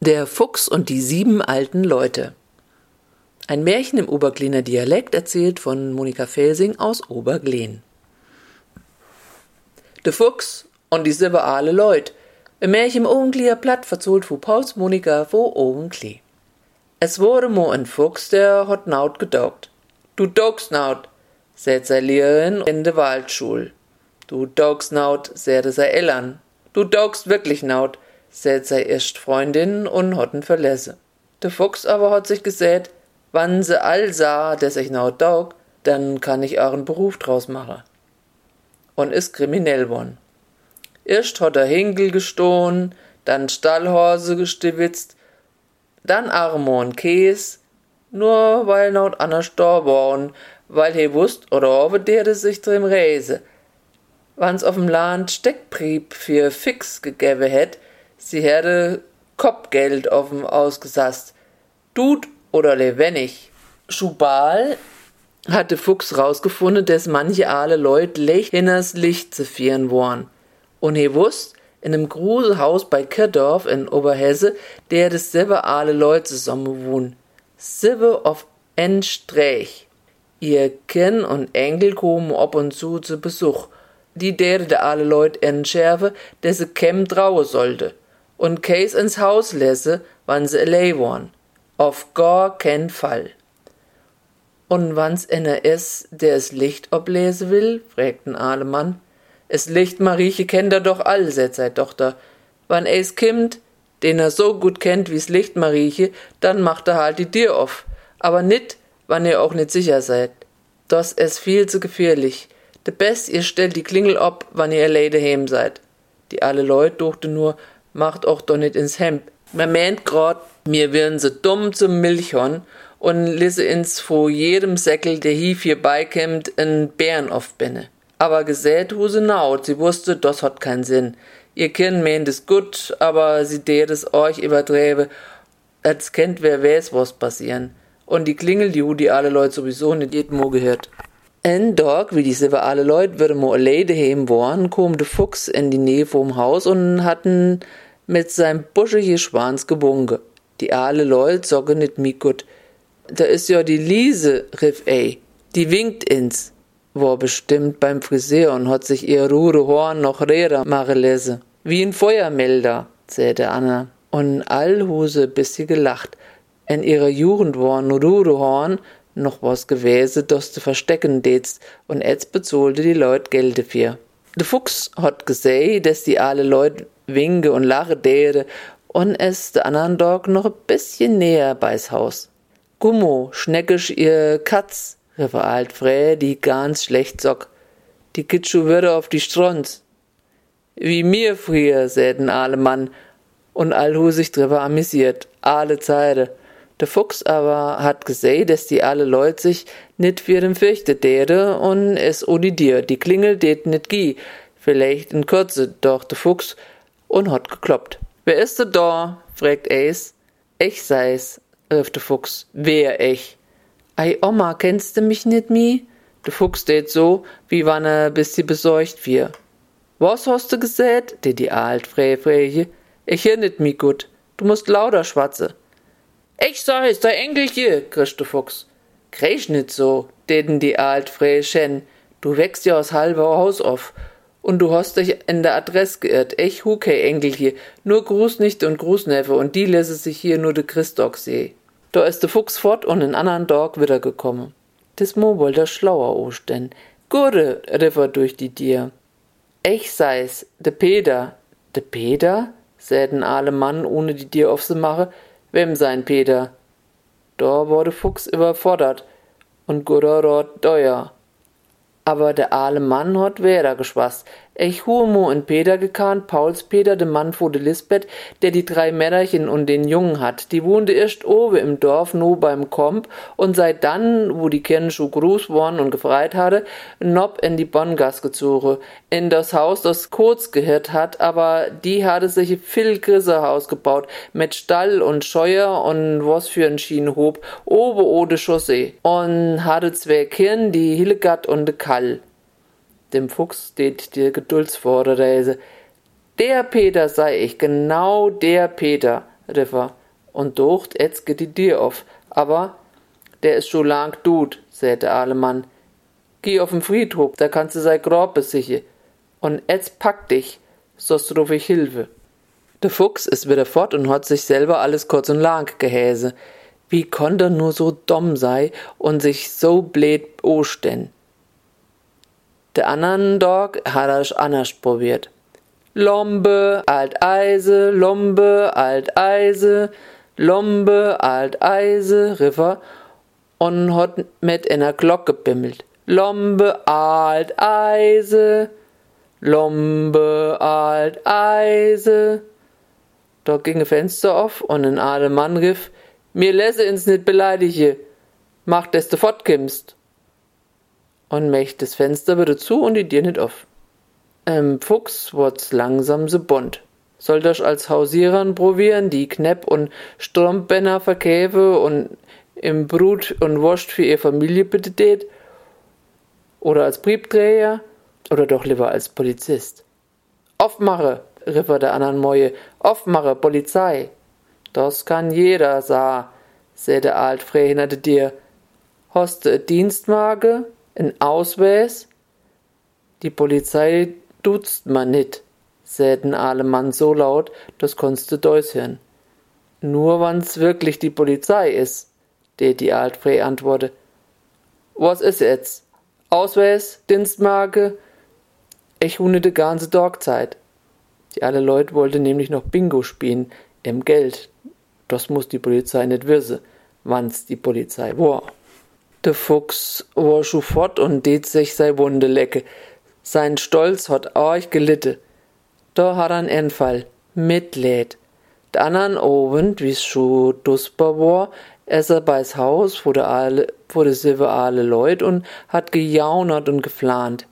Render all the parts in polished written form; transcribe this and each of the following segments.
Der Fuchs und die 7 alten Leute. Ein Märchen im Oberglener Dialekt, erzählt von Monika Felsing aus Oberglen. Der Fuchs und die 7 aale Leut. Ein Märchen im Oberglener Platt, verzollt von Pauls Monika von Oberglen. Es wurde mo ein Fuchs, der hat naut gedaugt. Du daugst naut, sagt sei Lehrerin in der Waldschule. Du daugst naut, sagte sei Eltern. Du daugst wirklich naut, sagt sei erst Freundin und hat'n verlässe. Der Fuchs aber hat sich gesät, wann se all sah, dass ich naut daug, dann kann ich auch einen Beruf draus machen. Und ist kriminell worden. Erst hat er Hinkel gestohlen, dann Stallhorse gestibitzt, dann Armon Käs, nur weil naut Anna stor worden, weil he wusst oder hoffe der sich drin reise. Wann's auf'm Land Steckbrieb für fix gegeben hätt, sie hätte Kopfgeld auf'm ausgesasst. Tut oder lebendig. Schubal hat der Fuchs rausgefunden, dass manche aale Leut leicht hinters Licht zu führen worn. Und he wusst, in einem gruse Haus bei Kirdorf in Oberhesse, der des 7 aale Leut zusammen wohnen. 7 auf en Sträch. Ihr Kind und Enkel kommen ab und zu Besuch. Die der aale Leut entschärfe, dass se kem traue sollte. Und Käs ins Haus lässe, wann se allein worn. Auf gar keinen Fall. Und wann's einer is, der es Licht oblese will, fragten aale Mann. Es Licht Marieche kennt er doch all, sagt sei Tochter. Wann es kimmt, den er so gut kennt wie's Licht Marieche, dann macht er halt die Tür auf. Aber nit, wann ihr auch nit sicher seid. Das is viel zu gefährlich. De best, ihr stellt die Klingel ob, wann ihr allein daheim seid. Die alle Leut dochte nur, macht auch doch nit ins Hemd. Man meint grad, mir wären se dumm zum Milchhorn und lisse ins vor jedem Säckel, der hief hier beikämmt, en Bären aufbinne. Aber gesät huse naut, sie wusste, das hat keinen Sinn. Ihr Kind meint es gut, aber sie det es euch überträbe, als kennt wer weiß, was passieren. Und die Klingel, die hu die alle Leut sowieso nit jeden Mo gehört. En Tag, wie die 7 aale Leut würde mo allein daheim worn, kom de Fuchs in die Nähe vom Haus und hatten mit seinem buschigen Schwanz gebunge. Die aale Leut sogge nit mi gut. Da is ja die Liese, rief ei. Die winkt ins. War bestimmt beim Friseur und hat sich ihr rure Horn noch räder mache lese. Wie ein Feuermelder, säte Anna. Und all huse bissi gelacht. In ihrer Jugend war'n rure Horn noch was gewesen, das zu verstecken detst, und jetzt bezahlte die Leut Geld dafür. Der Fuchs hat gesehen, dass die alle Leut winke und lache däre, und es der anderen Tag noch ein bisschen näher bei's Haus. Gummo, schneckisch ihr Katz, rief alt Frä, die ganz schlecht sock. Die Kitschu würde auf die Stronz. Wie mir früher, säten alle Mann, und all hu sich drüber amüsiert, alle Zeite. Der Fuchs aber hat gesehen, dass die alle Leut sich nit für den fürchtet däre und es odidiert. Die Klingel det nit gi, vielleicht in Kürze, doch der Fuchs, und hat gekloppt. Wer ist da? Fragt Ace. Ich sei's, rief der Fuchs. Wer ich? Ei Oma, kennst du mich nit mi? Der Fuchs det so, wie wann bis sie besorgt wir. Was hast du gesät? Det die alt Fräfräche. Ich hör nit mi gut. Du musst lauter schwatze. Ich sei's, der Enkelche, krischt der Fuchs. Kreisch nit so, deten die alt Fräschen. Du wächst ja aus halber Haus auf. Und du hast dich in der Adresse geirrt. Ich hu kei Enkelche, nur Grußnichte und Grußneffe, und die lässe sich hier nur de Christdog seh. Da ist der Fuchs fort und in andern Tag wiedergekommen. Des Mo wollt er schlauer osten. Gute, rief er durch die Tier. Ich sei's, de Peter. De Peter? säten alle Mann, ohne die Tier auf se mache. Wem sein Peter? Da war der Fuchs überfordert und guter Rat teuer. Aber der aale Mann hat weder geschwasst. Ich hu mo in Peter gekannt, Pauls Peter, de Mann vor de Lisbeth, der die 3 Männerchen und den Jungen hat. Die wohnte erst oben im Dorf, no beim Komp, und seit dann, wo die Kirn scho groß worn und gefreit hatte, nob in die Bongas gezogen, in das Haus, das kurz gehört hat, aber die hatte sich viel größer Haus gebaut, mit Stall und Scheuer und was für ein Schienenhob, oben o de Chaussee, und hatte 2 Kirn, die Hillegat und de Kall. Dem Fuchs steht die Geduldsvorderreise. Der Peter sei ich, genau der Peter. rief er, und docht, jetzt geht die Tür auf. Aber der ist schon lang tot, sagte der aale Mann. Geh auf den Friedhof, da kannst du sein Grab besichern. Und jetzt pack dich, sonst ruf ich Hilfe. Der Fuchs ist wieder fort und hat sich selber alles kurz und lang gehäse. Wie konnte er nur so dumm sein und sich so blöd anstellen? Der anderen Tag hat er es anders probiert. Lombe, alt Eise, Lombe, alt Eise, Lombe, alt Eise, rief er und hat mit einer Glocke gebimmelt. Lombe, alt Eise, Lombe, alt Eise. Da ging ein Fenster auf und ein aale Mann rief, mir lässe ins nicht beleidige, mach, dass du fortkimmst. Und mächt das Fenster wieder zu und die Tür nicht auf. Fuchs wurd's langsam so bunt. Sollt euch als Hausierern probieren, die Knepp und Strumpbänner verkäfe und im Brut und Wurst für ihr Familie bittet, oder als Briebträger, oder doch lieber als Polizist. Aufmache, rief er der anderen Mäue, aufmache, Polizei. Das kann jeder, sagte der Altfrei hinter dir. Hast du eine Dienstmarke, ein Ausweis? Die Polizei duzt man nit, säten alle Mann so laut, das konntest du hören. Nur wann's wirklich die Polizei is, die Altfrei antworte. Was is jetzt? Ausweis, Dienstmarke? Ich hu nit de ganze Tag Zeit. Die alle Leute wollten nämlich noch Bingo spielen, im Geld. Das muss die Polizei nicht wissen, wann's die Polizei war. Der Fuchs war schon fort und det sich sei Wunde lecke. Sein Stolz hat arg gelitten. Da hat er einen Einfall. Mitleid. Der anderen Abend, wie's schon dusper war, ist er bei's Haus vor de sieben aale Leut und hat gejaunert und geflahnt.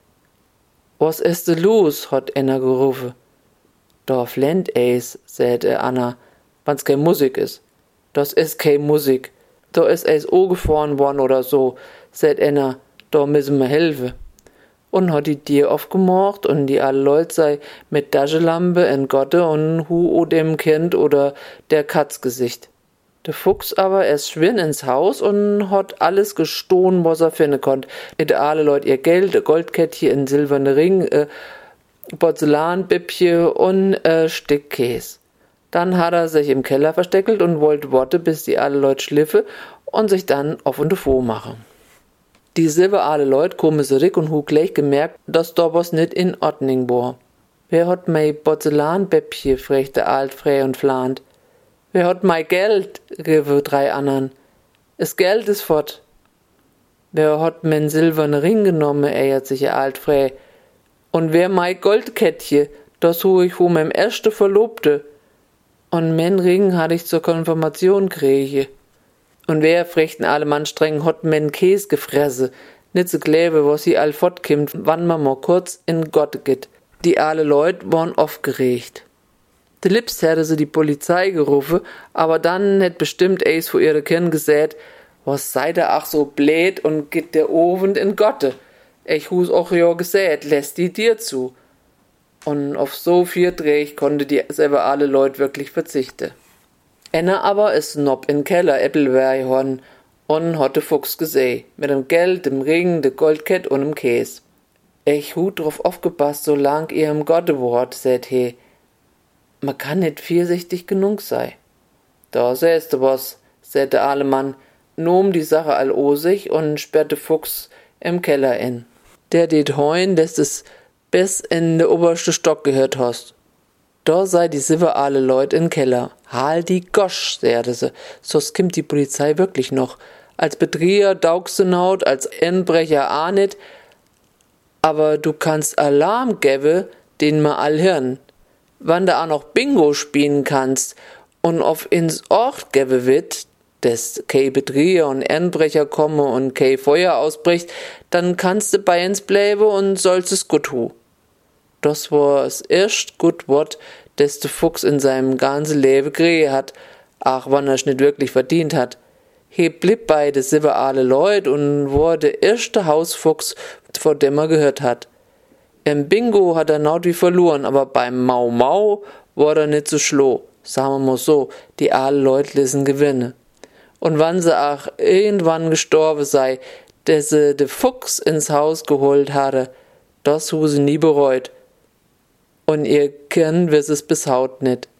Was ist de los, hat einer gerufen. Da flennt eis, sagte Anna, wann's kein Musik is. Das is kein Musik. Da is eis gefahren worden oder so, sagt einer, da müssen wir helfen. Und hat die Tür aufgemacht und die alle Leute sei mit Taschenlampe in Gotte und hu o dem Kind oder der Katzgesicht. Der Fuchs aber ist schwirn ins Haus und hat alles gestohlen, was er finden konnt. Et alle Leute ihr Geld, ein Goldkettchen, ein silberne Ring, Porzellanbüppchen und Stück Käse. Dann hat er sich im Keller versteckelt und wollte warten, bis die alle Leute schliffe und sich dann auf und davor machen. Die sieben aale Leute kommen zurück und hu gleich gemerkt, dass da was nicht in Ordnung war. Wer hat mei Porzellanbäppchen, fragte Altfrei und flahnt. Wer hat mei Geld, riefen drei anderen. Es Geld ist fort. Wer hat men silberne Ring genommen, ärgert sich der Altfrei. Und wer mei Goldkettchen, das hu ich hu meinem erste Verlobte. Und men Ring hatte ich zur Konfirmation kriege. Und wer, fragten alle Mann streng, hat men Käse gefressen, nit so gläbe, was sie all fortkimmt, wann man mal kurz in Gott geht. Die alle Leut waren aufgeregt. De liebst hätte sie die Polizei gerufen, aber dann hätt bestimmt eis vor ihre Kinn gesät, was sei da ach so blöd und geht der Ofen in Gotte. Ich hus auch ja gesät, lässt die dir zu. Und auf so viel Dreh konnte die selber alle Leut wirklich verzichten. Einer aber ist nob in Keller Äppelweih horn und hat de Fuchs gesehen, mit dem Geld, dem Ring, de Goldkett und dem Käs. Ich hu drauf aufgepasst, so lang ihr im Gotte wort, sät he. Man kann nicht viersichtig genug sei. Da säst du was, sät der aale Mann, nahm die Sache all o sich und sperrte Fuchs im Keller in. Der det heun, dass es bis in de oberste Stock gehört hast. Da sei die sieben aale Leut in Keller. Hal die Gosch, sagte sie, sonst kimmt die Polizei wirklich noch. Als Betrieger daugst du naut, als Einbrecher auch nit, aber du kannst Alarm gäbe, den ma all hören. Wann du auch noch Bingo spielen kannst und auf ins Ort gäbe wird, dass kei Betrieger und Einbrecher komme und kei Feuer ausbricht, dann kannst du bei uns bleiben und sollst es gut hu. Das war es erst gut Wort, dass der Fuchs in seinem ganzen Leben kriege hat, ach wann er's nicht wirklich verdient hat. He blieb bei de sieben aale Leut und war der erste Hausfuchs, vor dem er gehört hat. Im Bingo hat er naut wie verloren, aber beim Mau Mau war er nicht so schlo. sagen wir mal so, die alle Leute lesen gewinnen. Und wann sie auch irgendwann gestorben sei, dass sie de Fuchs ins Haus geholt hatte, das hu sie nie bereut. Und ihr Kind wiss es bis haut nicht.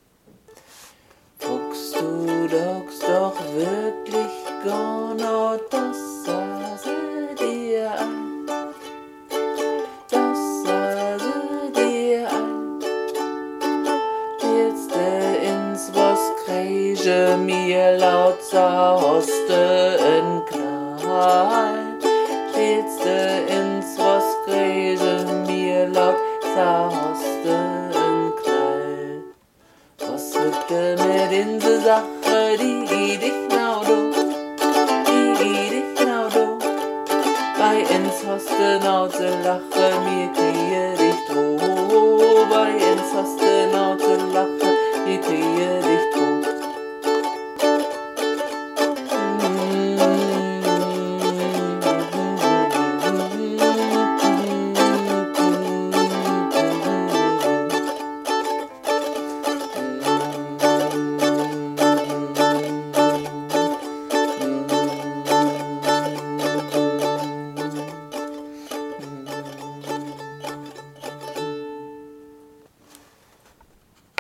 Fuchs, du dockst doch wirklich gar not, das sah sie dir an. Das sah sie dir an. Jetzt ins was kriege mir laut Hoste in Knall. Jetzt ins was kriege mir laut Hoste in Knall. Was hüpfte mit in die Sache, die geht dich genau do, die geht dich genau do. Bei ins Hoste naut sie lache